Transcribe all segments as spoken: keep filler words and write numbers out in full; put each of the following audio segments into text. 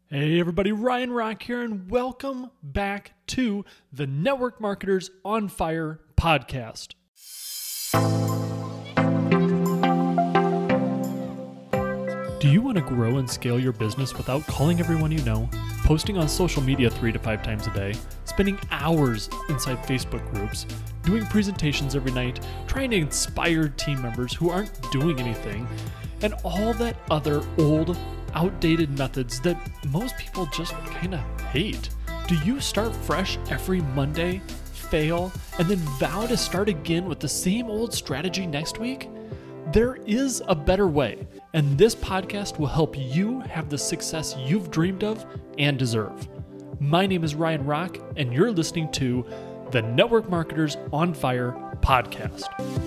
Hey everybody, Ryan Rock here, and welcome back to the Network Marketers on Fire podcast. Do you want to grow and scale your business without calling everyone you know, posting on social media three to five times a day, spending hours inside Facebook groups, doing presentations every night, trying to inspire team members who aren't doing anything, and all that other old outdated methods that most people just kind of hate? Do you start fresh every Monday, fail, and then vow to start again with the same old strategy next week? There is a better way, and this podcast will help you have the success you've dreamed of and deserve. My name is Ryan Rock, and you're listening to the Network Marketers on Fire podcast.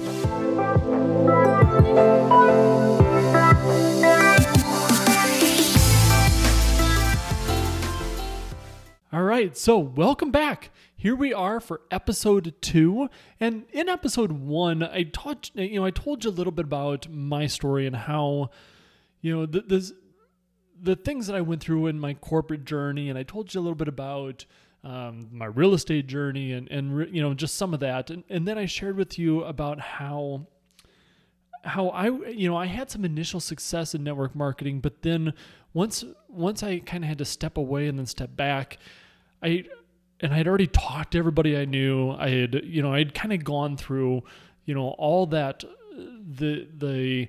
All right, so welcome back. Here we are for episode two, and in episode one, I taught you know I told you a little bit about my story and how you know the the, the things that I went through in my corporate journey, and I told you a little bit about um, my real estate journey and and you know just some of that, and, and then I shared with you about how how I you know I had some initial success in network marketing, but then once once I kind of had to step away and then step back. I and I'd already talked to everybody I knew. I had, you know, I'd kind of gone through, you know, all that the the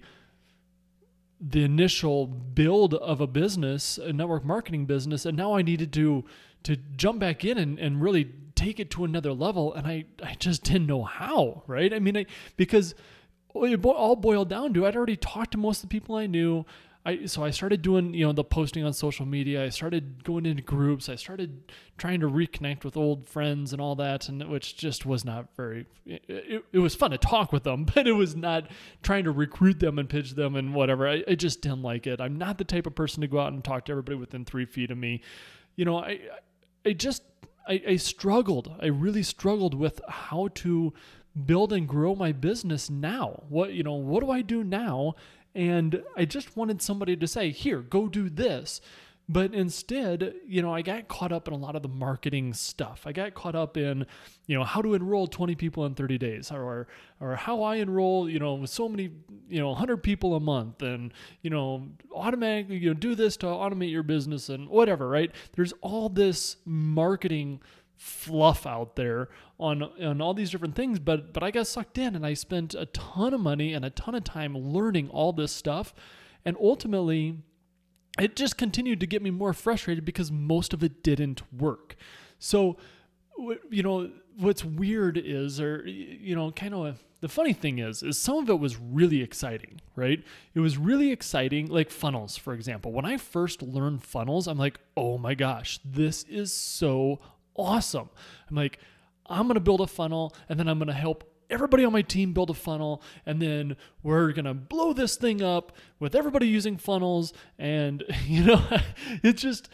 the initial build of a business, a network marketing business, and now I needed to to jump back in and, and really take it to another level. And I, I just didn't know how, right? I mean, I, because it all boiled down to I'd already talked to most of the people I knew. I, so I started doing, you know, the posting on social media. I started going into groups. I started trying to reconnect with old friends and all that, and which just was not very, it, it, it was fun to talk with them, but it was not trying to recruit them and pitch them and whatever. I, I just didn't like it. I'm not the type of person to go out and talk to everybody within three feet of me. You know, I, I just, I, I struggled. I really struggled with how to build and grow my business now. What, you know, what do I do now? And I just wanted somebody to say, here, go do this. But instead, you know, I got caught up in a lot of the marketing stuff. I got caught up in, you know, how to enroll twenty people in thirty days or or how I enroll, you know, with so many, you know, one hundred people a month and, you know, automatically, you know, do this to automate your business and whatever, right? There's all this marketing fluff out there on on all these different things, but but I got sucked in and I spent a ton of money and a ton of time learning all this stuff, and ultimately it just continued to get me more frustrated because most of it didn't work. So you know what's weird is, or you know kind of the funny thing is is some of it was really exciting, right? It was really exciting, like funnels, for example. When I first learned funnels, I'm like, oh my gosh, this is so awesome. I'm like, I'm going to build a funnel, and then I'm going to help everybody on my team build a funnel, and then we're going to blow this thing up with everybody using funnels. And, you know, it's just,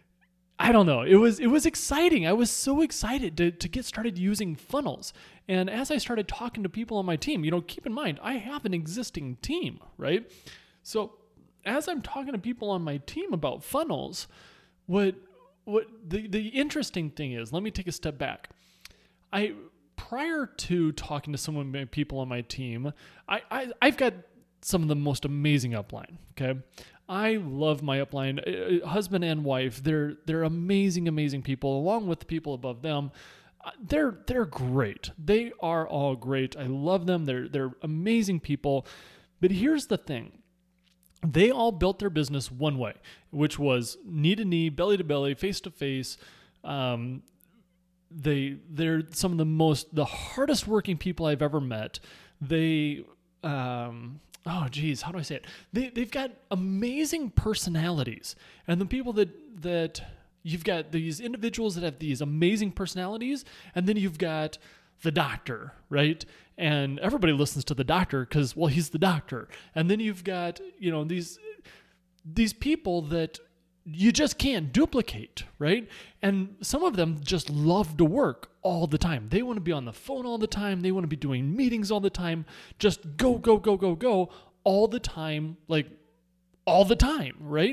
I don't know. It was, it was exciting. I was so excited to, to get started using funnels. And as I started talking to people on my team, you know, keep in mind, I have an existing team, right? So as I'm talking to people on my team about funnels, what, What the, the interesting thing is, let me take a step back. I prior to talking to some of my people on my team, I, I I've got some of the most amazing upline. Okay, I love my upline, uh, husband and wife. They're they're amazing, amazing people. Along with the people above them, uh, they're they're great. They are all great. I love them. They're they're amazing people. But here's the thing. They all built their business one way, which was knee to knee, belly to belly, face to face. Um, they they're some of the most the hardest working people I've ever met. They um, oh geez, how do I say it? They they've got amazing personalities, and the people that that you've got these individuals that have these amazing personalities, and then you've got the doctor, right? And everybody listens to the doctor because, well, he's the doctor. And then you've got, you know, these these people that you just can't duplicate, right? And some of them just love to work all the time. They want to be on the phone all the time. They want to be doing meetings all the time. Just go, go, go, go, go all the time, like all the time, right?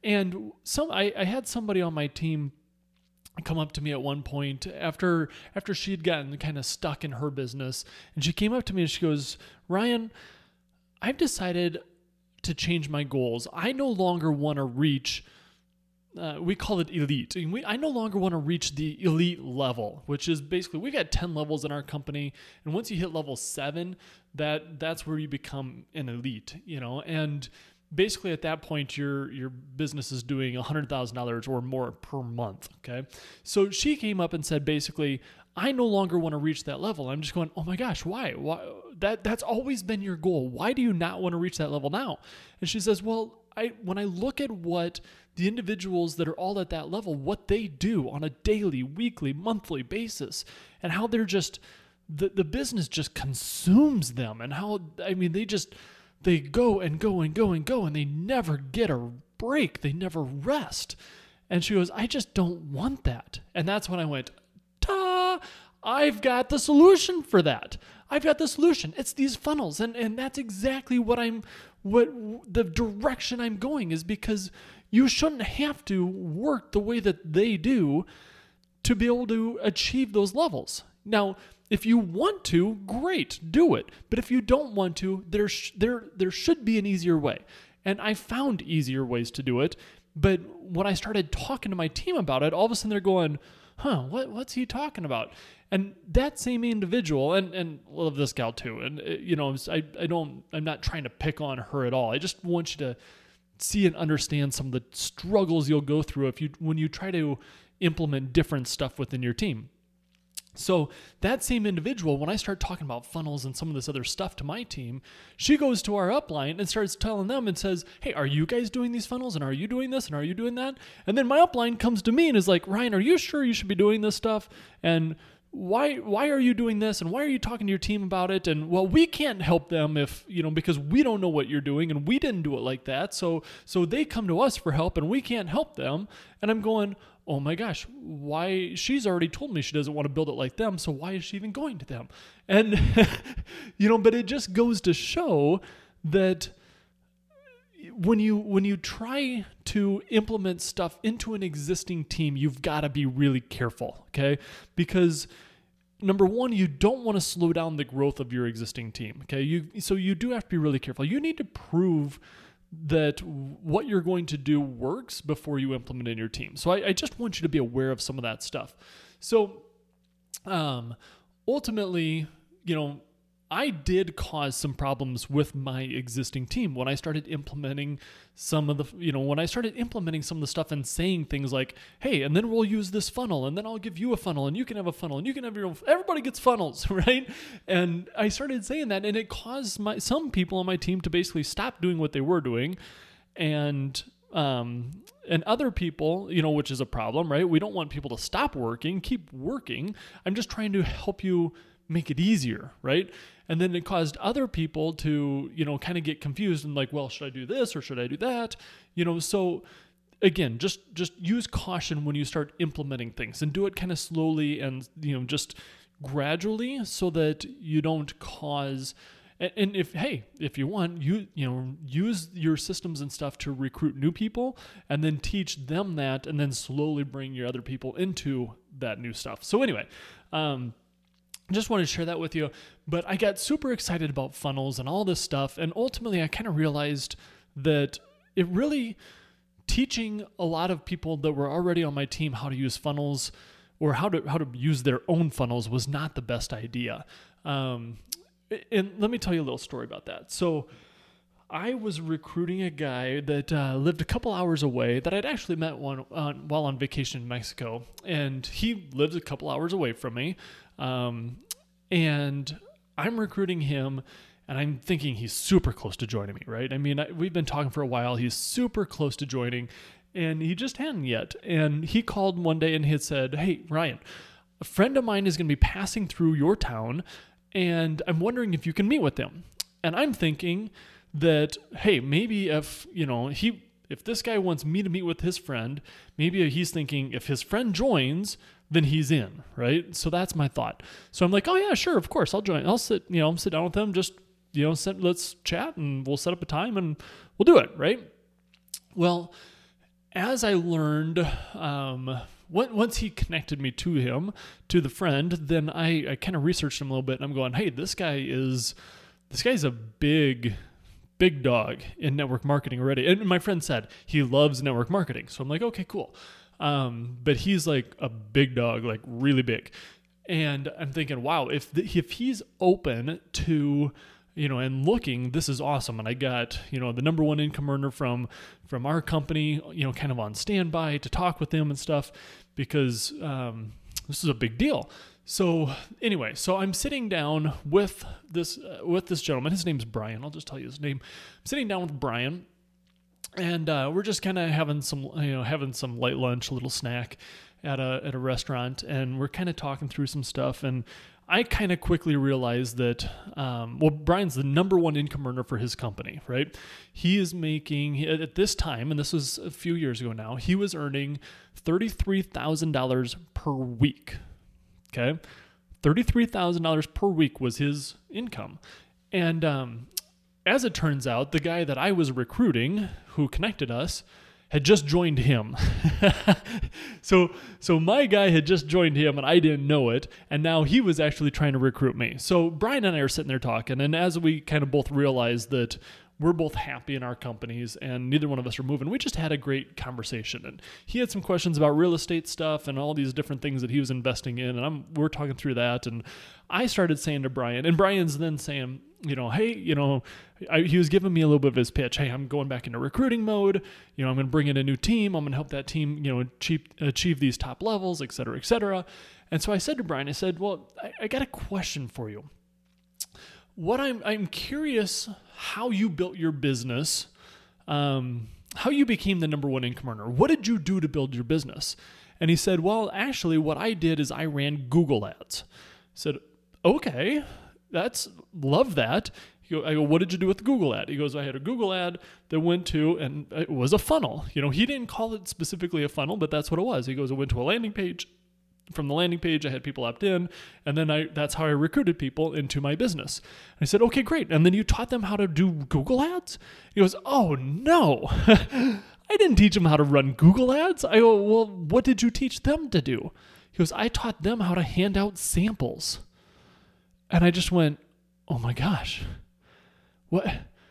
And some, I, I had somebody on my team come up to me at one point after after she'd gotten kind of stuck in her business, and she came up to me and she goes, Ryan, I've decided to change my goals. I no longer want to reach, uh, we call it elite. And we, I no longer want to reach the elite level, which is basically, we got ten levels in our company. And once you hit level seven, that that's where you become an elite, you know, and basically at that point, your your business is doing one hundred thousand dollars or more per month, okay? So she came up and said, basically, I no longer want to reach that level. I'm just going, oh my gosh, why? Why? That, that's always been your goal. Why do you not want to reach that level now? And she says, well, I when I look at what the individuals that are all at that level, what they do on a daily, weekly, monthly basis, and how they're just, the, the business just consumes them, and how, I mean, they just... They go and go and go and go, and they never get a break. They never rest. And she goes, I just don't want that. And that's when I went, ta, I've got the solution for that. I've got the solution. It's these funnels. And, and that's exactly what I'm, what the direction I'm going is, because you shouldn't have to work the way that they do to be able to achieve those levels. Now, if you want to, great, do it. But if you don't want to, there sh- there there should be an easier way. And I found easier ways to do it. But when I started talking to my team about it, all of a sudden they're going, huh, what what's he talking about? And that same individual, and and love this gal too. And you know, I I don't I'm not trying to pick on her at all. I just want you to see and understand some of the struggles you'll go through if you when you try to implement different stuff within your team. So that same individual, when I start talking about funnels and some of this other stuff to my team, she goes to our upline and starts telling them and says, hey, are you guys doing these funnels? And are you doing this? And are you doing that? And then my upline comes to me and is like, Ryan, are you sure you should be doing this stuff? And why why are you doing this? And why are you talking to your team about it? And well, we can't help them if, you know, because we don't know what you're doing and we didn't do it like that. So so they come to us for help and we can't help them. And I'm going, oh my gosh, why? She's already told me she doesn't want to build it like them, so why is she even going to them? And, you know, but it just goes to show that when you when you try to implement stuff into an existing team, you've got to be really careful, okay? Because number one, you don't want to slow down the growth of your existing team, okay? You so you do have to be really careful. You need to prove that what you're going to do works before you implement in your team. So I, I just want you to be aware of some of that stuff. So um, ultimately, you know, I did cause some problems with my existing team when I started implementing some of the, you know, when I started implementing some of the stuff and saying things like, hey, and then we'll use this funnel, and then I'll give you a funnel, and you can have a funnel, and you can have your own, everybody gets funnels, right? And I started saying that, and it caused my some people on my team to basically stop doing what they were doing, and um, and other people, you know, which is a problem, right? We don't want people to stop working, keep working. I'm just trying to help you make it easier, right? And then it caused other people to, you know, kind of get confused and like, well, should I do this or should I do that? You know, so again, just just use caution when you start implementing things, and do it kind of slowly and, you know, just gradually so that you don't cause. And if, hey, if you want, you you know, use your systems and stuff to recruit new people and then teach them that, and then slowly bring your other people into that new stuff. So anyway, um, I just wanted to share that with you, but I got super excited about funnels and all this stuff. And ultimately I kind of realized that it really, teaching a lot of people that were already on my team how to use funnels or how to, how to use their own funnels was not the best idea. Um, and let me tell you a little story about that. So I was recruiting a guy that uh, lived a couple hours away that I'd actually met one uh, while on vacation in Mexico, and he lives a couple hours away from me. Um, and I'm recruiting him, and I'm thinking he's super close to joining me, right? I mean, I, we've been talking for a while. He's super close to joining, and he just hadn't yet. And he called one day and he had said, hey, Ryan, a friend of mine is going to be passing through your town, and I'm wondering if you can meet with them. And I'm thinking that, hey, maybe if, you know, he, if this guy wants me to meet with his friend, maybe he's thinking if his friend joins, then he's in, right? So that's my thought. So I'm like, oh yeah, sure, of course, I'll join. I'll sit, you know, sit down with them, just, you know, sit, let's chat, and we'll set up a time and we'll do it, right? Well, as I learned, um, once he connected me to him, to the friend, then I, I kind of researched him a little bit, and I'm going, hey, this guy is, this guy's a big, big dog in network marketing already. And my friend said he loves network marketing. So I'm like, okay, cool. Um, but he's like a big dog, like really big. And I'm thinking, wow, if the, if he's open to, you know, and looking, this is awesome. And I got, you know, the number one income earner from, from our company, you know, kind of on standby to talk with him and stuff, because um, this is a big deal. So anyway, so I'm sitting down with this, uh, with this gentleman. His name's Brian. I'll just tell you his name. I'm sitting down with Brian, and uh, we're just kind of having some, you know, having some light lunch, a little snack at a, at a restaurant. And we're kind of talking through some stuff. And I kind of quickly realized that, um, well, Brian's the number one income earner for his company, right? He is making, at this time, and this was a few years ago now, he was earning thirty-three thousand dollars per week, okay? thirty-three thousand dollars per week was his income. And um, as it turns out, the guy that I was recruiting, who connected us, had just joined him. so so my guy had just joined him, and I didn't know it, and now he was actually trying to recruit me. So Brian and I are sitting there talking, and as we kind of both realized that we're both happy in our companies and neither one of us are moving, we just had a great conversation. And he had some questions about real estate stuff and all these different things that he was investing in, and I'm we're talking through that. And I started saying to Brian, and Brian's then saying, you know, hey, you know, I, he was giving me a little bit of his pitch. Hey, I'm going back into recruiting mode. You know, I'm going to bring in a new team. I'm going to help that team, you know, achieve, achieve these top levels, et cetera, et cetera. And so I said to Brian, I said, well, I, I got a question for you. What I'm, I'm curious how you built your business, um, how you became the number one income earner. What did you do to build your business? And he said, well, actually what I did is I ran Google ads. I said, okay, that's, love that. He go, I go, what did you do with the Google ad? He goes, I had a Google ad that went to, and it was a funnel. You know, he didn't call it specifically a funnel, but that's what it was. He goes, it went to a landing page. From the landing page, I had people opt in, and then I that's how I recruited people into my business. And I said, okay, great. And then you taught them how to do Google ads? He goes, oh, no. I didn't teach them how to run Google ads. I go, well, what did you teach them to do? He goes, I taught them how to hand out samples. And I just went, oh my gosh. What?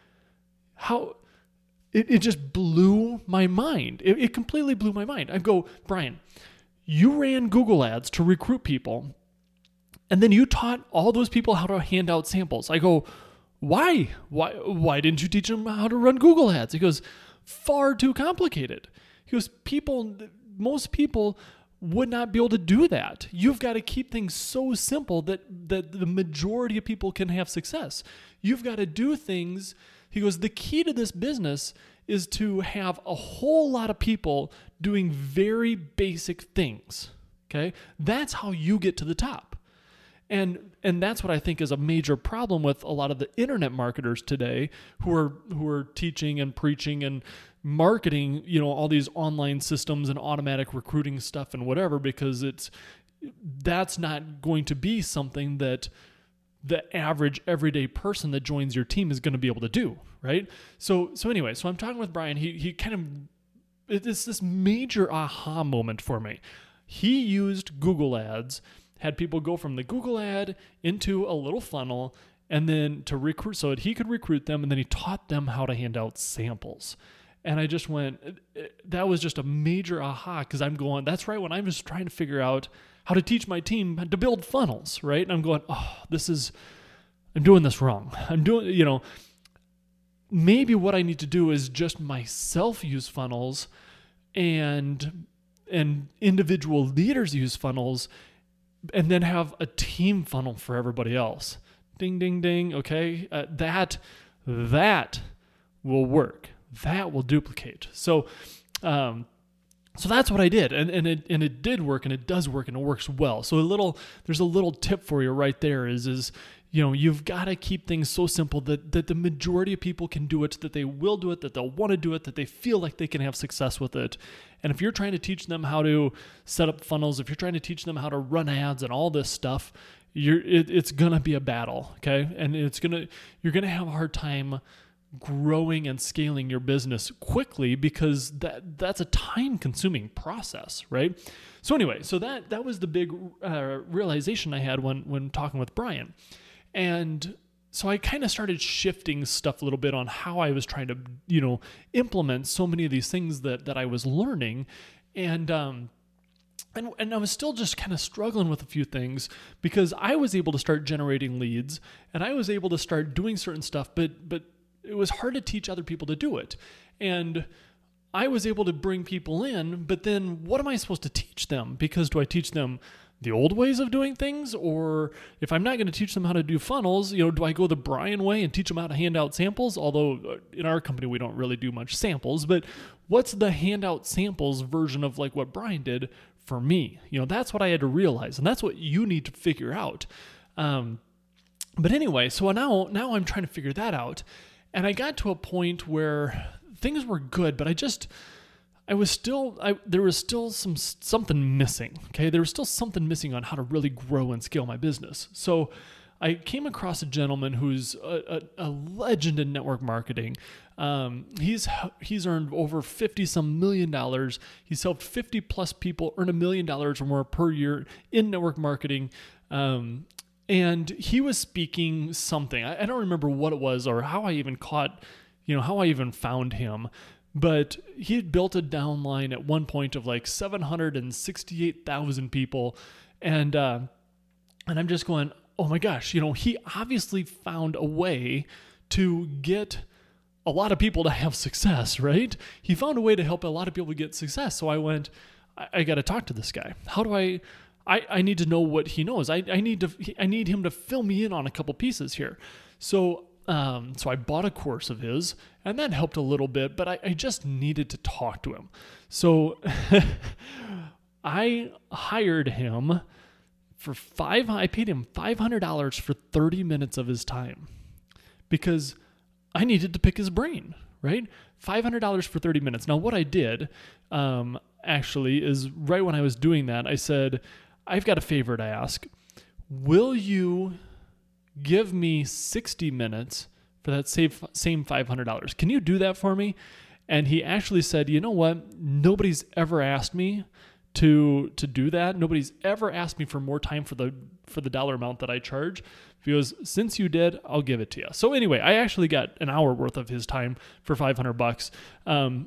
How? It, it just blew my mind. It, it completely blew my mind. I go, Brian, you ran Google ads to recruit people, and then you taught all those people how to hand out samples. I go, why? Why Why didn't you teach them how to run Google ads? He goes, far too complicated. He goes, people, most people would not be able to do that. You've got to keep things so simple that, that the majority of people can have success. You've got to do things. He goes, the key to this business is to have a whole lot of people doing very basic things, okay? That's how you get to the top. And and that's what I think is a major problem with a lot of the internet marketers today who are who are teaching and preaching and marketing, you know, all these online systems and automatic recruiting stuff and whatever, because it's that's not going to be something that the average everyday person that joins your team is going to be able to do, right? So so anyway, so I'm talking with Brian. He he kind of, it's this major aha moment for me. He used Google ads, had people go from the Google ad into a little funnel, and then to recruit, so that he could recruit them, and then he taught them how to hand out samples. And I just went, that was just a major aha, because I'm going, that's right, when I'm just trying to figure out how to teach my team to build funnels, right? And I'm going, oh, this is, I'm doing this wrong. I'm doing, you know, maybe what I need to do is just myself use funnels and and individual leaders use funnels, and then have a team funnel for everybody else. Ding, ding, ding. Okay, uh, that that will work. That will duplicate. So, um, so that's what I did, and and it and it did work, and it does work, and it works well. So a little, there's a little tip for you right there. Is is you know, you've got to keep things so simple that, that the majority of people can do it, that they will do it, that they'll want to do it, that they feel like they can have success with it. And if you're trying to teach them how to set up funnels, if you're trying to teach them how to run ads and all this stuff, you're it, it's gonna be a battle, okay? And it's gonna you're gonna have a hard time growing and scaling your business quickly, because that that's a time consuming process, right? So anyway, so that that was the big uh, realization I had when when talking with Brian. And so I kind of started shifting stuff a little bit on how I was trying to, you know, implement so many of these things that that I was learning. And um And, and I was still just kind of struggling with a few things, because I was able to start generating leads and I was able to start doing certain stuff, but but it was hard to teach other people to do it. And I was able to bring people in, but then what am I supposed to teach them? Because do I teach them the old ways of doing things? Or if I'm not going to teach them how to do funnels, you know, do I go the Brian way and teach them how to hand out samples? Although in our company, we don't really do much samples, but what's the handout samples version of like what Brian did for me? You know, that's what I had to realize, and that's what you need to figure out. Um, but anyway, so now, now I'm trying to figure that out. And I got to a point where things were good, but I just, I was still, I, there was still some, something missing. Okay. There was still something missing on how to really grow and scale my business. So I came across a gentleman who's a, a, a legend in network marketing. Um, he's he's earned over fifty some million dollars. He's helped fifty plus people earn a million dollars or more per year in network marketing. Um, and he was speaking something. I, I don't remember what it was or how I even caught, you know, how I even found him. But he had built a downline at one point of like seven hundred sixty-eight thousand people. And, uh, and I'm just going, oh my gosh, you know, he obviously found a way to get a lot of people to have success, right? He found a way to help a lot of people get success. So I went, I, I got to talk to this guy. How do I, I, I need to know what he knows. I, I need to, I need him to fill me in on a couple pieces here. So, um, so I bought a course of his, and that helped a little bit, but I, I just needed to talk to him. So I hired him for five, I paid him five hundred dollars for thirty minutes of his time, because I needed to pick his brain, right? five hundred dollars for thirty minutes. Now, what I did, um, actually is right when I was doing that, I said, I've got a favor to ask. Will you give me sixty minutes for that same five hundred dollars? Can you do that for me? And he actually said, you know what? Nobody's ever asked me to to do that. Nobody's ever asked me for more time for the for the dollar amount that I charge. He goes, since you did, I'll give it to you. So anyway, I actually got an hour worth of his time for five hundred bucks. Um,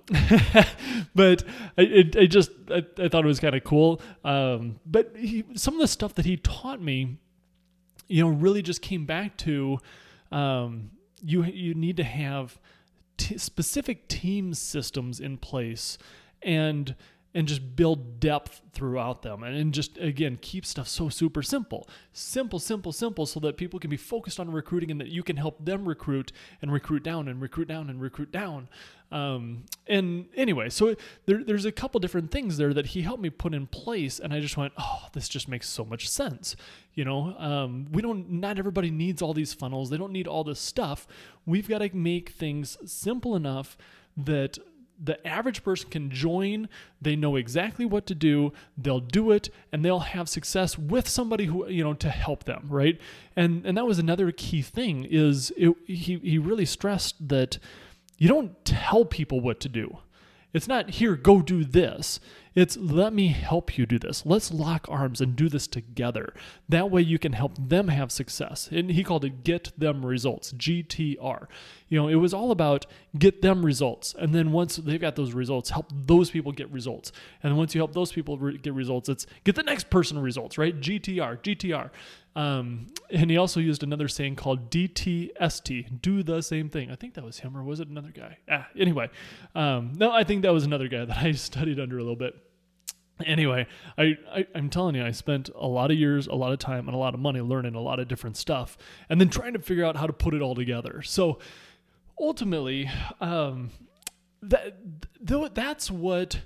but I, it, I just, I, I thought it was kind of cool. Um, but he, some of the stuff that he taught me, you know, really just came back to, um, you, you need to have t- specific team systems in place, and and just build depth throughout them. And, and just, again, keep stuff so super simple. Simple, simple, simple, so that people can be focused on recruiting, and that you can help them recruit and recruit down and recruit down and recruit down. Um, and anyway, so there, there's a couple different things there that he helped me put in place, and I just went, oh, this just makes so much sense. You know, um, we don't, not everybody needs all these funnels. They don't need all this stuff. We've got to make things simple enough that the average person can join, they know exactly what to do, they'll do it, and they'll have success with somebody who, you know, to help them, right? And and that was another key thing, is it, he, he really stressed that you don't tell people what to do. It's not, here, go do this. It's, let me help you do this. Let's lock arms and do this together. That way you can help them have success. And he called it get them results, G T R. You know, it was all about get them results. And then once they've got those results, help those people get results. And then once you help those people re- get results, it's get the next person results, right? G T R, G T R. Um, and he also used another saying called D T S T, do the same thing. I think that was him, or was it another guy? Ah, anyway, um, no, I think that was another guy that I studied under a little bit. Anyway, I, I, I'm telling you, I spent a lot of years, a lot of time, and a lot of money learning a lot of different stuff, and then trying to figure out how to put it all together. So ultimately, um, that th- that's what,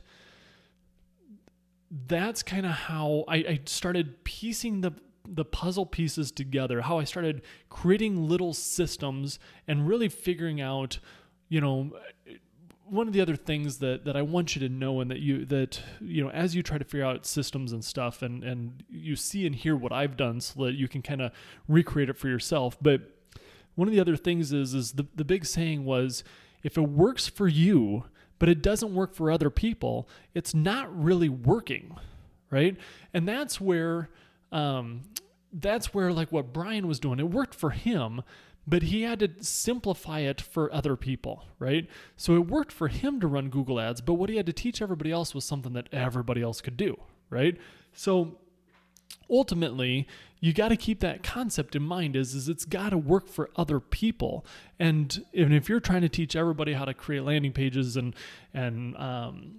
that's kind of how I, I started piecing the the puzzle pieces together, how I started creating little systems and really figuring out, you know, one of the other things that, that I want you to know, and that you, that, you know, as you try to figure out systems and stuff, and, and you see and hear what I've done so that you can kind of recreate it for yourself. But one of the other things is, is the, the big saying was, if it works for you, but it doesn't work for other people, it's not really working, right? And that's where, um, that's where like what Brian was doing, it worked for him, but he had to simplify it for other people, right? So it worked for him to run Google Ads, but what he had to teach everybody else was something that everybody else could do, right? So ultimately, you got to keep that concept in mind is, is it's got to work for other people. And, and if you're trying to teach everybody how to create landing pages and, and, um,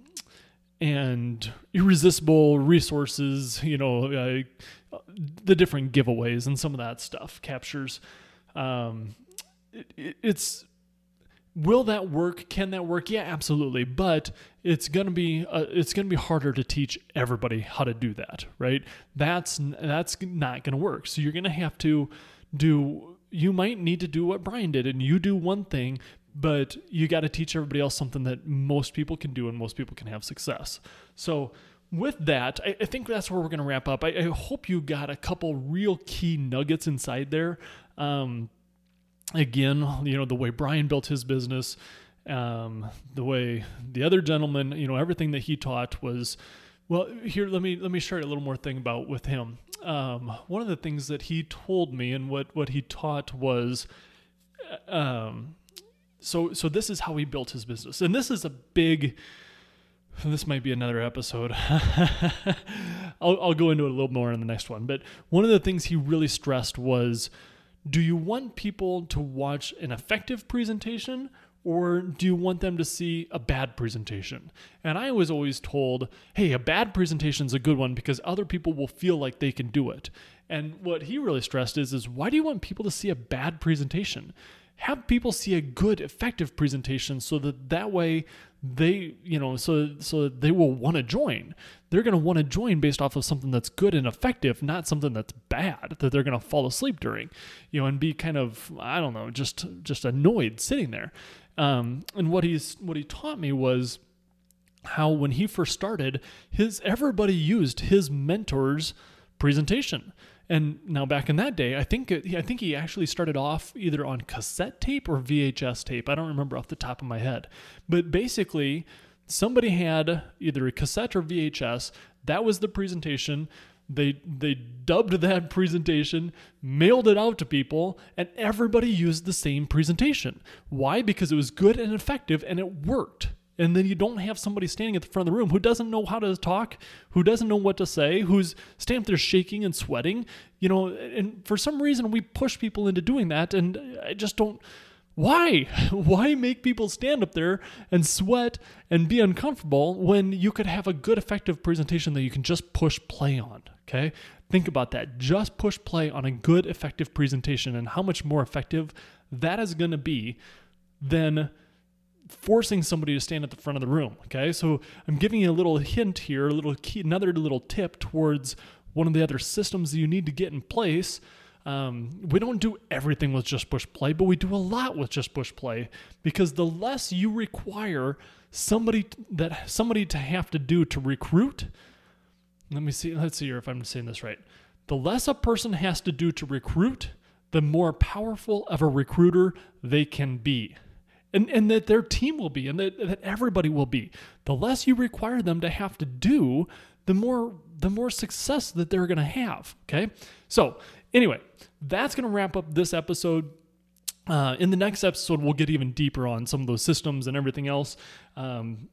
and irresistible resources, you know, uh, the different giveaways and some of that stuff captures, um, it, it's, will that work? Can that work? Yeah, absolutely. But it's going to be uh, it's going to be harder to teach everybody how to do that, right? That's that's not going to work. So you're going to have to do you might need to do what Brian did and you do one thing, but you got to teach everybody else something that most people can do and most people can have success. So with that, I, I think that's where we're going to wrap up. I, I hope you got a couple real key nuggets inside there. Um, Again, you know, the way Brian built his business, um, the way the other gentleman, you know, everything that he taught was, well, here, let me, let me share a little more thing about with him. Um, one of the things that he told me and what, what he taught was, um, so, so this is how he built his business. And this is a big, this might be another episode. I'll, I'll go into it a little more in the next one. But one of the things he really stressed was, do you want people to watch an effective presentation or do you want them to see a bad presentation? And I was always told, hey, a bad presentation is a good one because other people will feel like they can do it. And what he really stressed is, is why do you want people to see a bad presentation? Have people see a good, effective presentation so that that way they, you know, so so they will want to join. They're going to want to join based off of something that's good and effective, not something that's bad that they're going to fall asleep during, you know, and be kind of, I don't know, just just annoyed sitting there. Um, and what he's what he taught me was how when he first started, his everybody used his mentor's presentation. And now back in that day, I think it, I think he actually started off either on cassette tape or V H S tape. I don't remember off the top of my head. But basically, somebody had either a cassette or V H S. That was the presentation. They they dubbed that presentation, mailed it out to people, and everybody used the same presentation. Why? Because it was good and effective, and it worked. And then you don't have somebody standing at the front of the room who doesn't know how to talk, who doesn't know what to say, who's standing there shaking and sweating, you know, and for some reason we push people into doing that. And I just don't, why? Why make people stand up there and sweat and be uncomfortable when you could have a good, effective presentation that you can just push play on? Okay. Think about that. Just push play on a good, effective presentation and how much more effective that is going to be than forcing somebody to stand at the front of the room. Okay. So I'm giving you a little hint here, a little key, another little tip towards one of the other systems that you need to get in place. Um, we don't do everything with just push play, but we do a lot with just push play because the less you require somebody that somebody to have to do to recruit, let me see, let's see here if I'm saying this right. The less a person has to do to recruit, the more powerful of a recruiter they can be. And and that their team will be, and that, that everybody will be. The less you require them to have to do, the more the more success that they're going to have, okay? So anyway, that's going to wrap up this episode. Uh, in the next episode, we'll get even deeper on some of those systems and everything else. Um,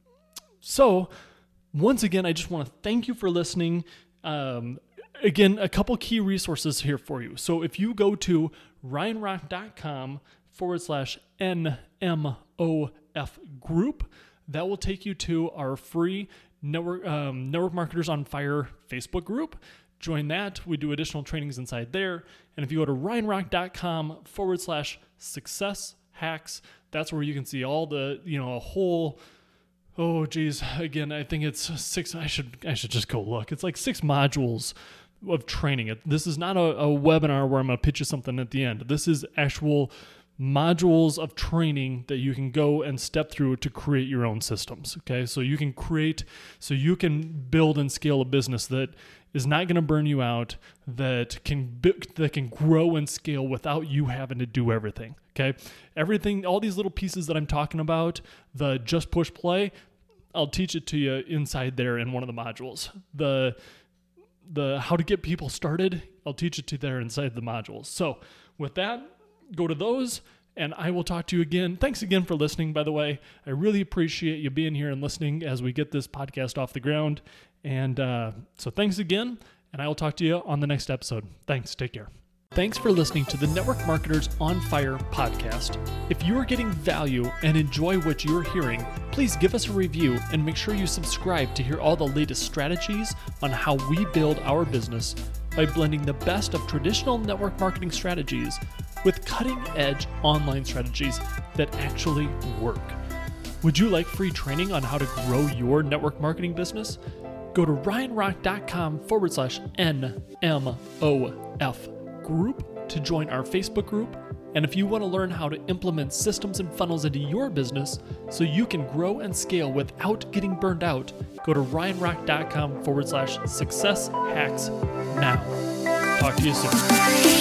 so once again, I just want to thank you for listening. Um, again, a couple key resources here for you. So if you go to ryanrock.com forward slash N M O F group, that will take you to our free Network, um, Network Marketers on Fire Facebook group. Join that. We do additional trainings inside there. And if you go to ryanrock.com forward slash success hacks, that's where you can see all the, you know, a whole, oh geez, again, I think it's six, I should, I should just go look. It's like six modules of training. This is not a, a webinar where I'm going to pitch you something at the end. This is actual modules of training that you can go and step through to create your own systems. Okay, so you can create, so you can build and scale a business that is not going to burn you out, that can that can grow and scale without you having to do everything. Okay, everything, all these little pieces that I'm talking about, the just push play, I'll teach it to you inside there in one of the modules. The the how to get people started, I'll teach it to you there inside the modules. So with that, go to those, and I will talk to you again. Thanks again for listening, by the way. I really appreciate you being here and listening as we get this podcast off the ground. And uh, so thanks again, and I will talk to you on the next episode. Thanks. Take care. Thanks for listening to the Network Marketers on Fire podcast. If you are getting value and enjoy what you're hearing, please give us a review and make sure you subscribe to hear all the latest strategies on how we build our business by blending the best of traditional network marketing strategies with cutting-edge online strategies that actually work. Would you like free training on how to grow your network marketing business? Go to ryanrock.com forward slash NMOF group to join our Facebook group. And if you want to learn how to implement systems and funnels into your business so you can grow and scale without getting burned out, go to ryanrock.com forward slash success hacks now. Talk to you soon.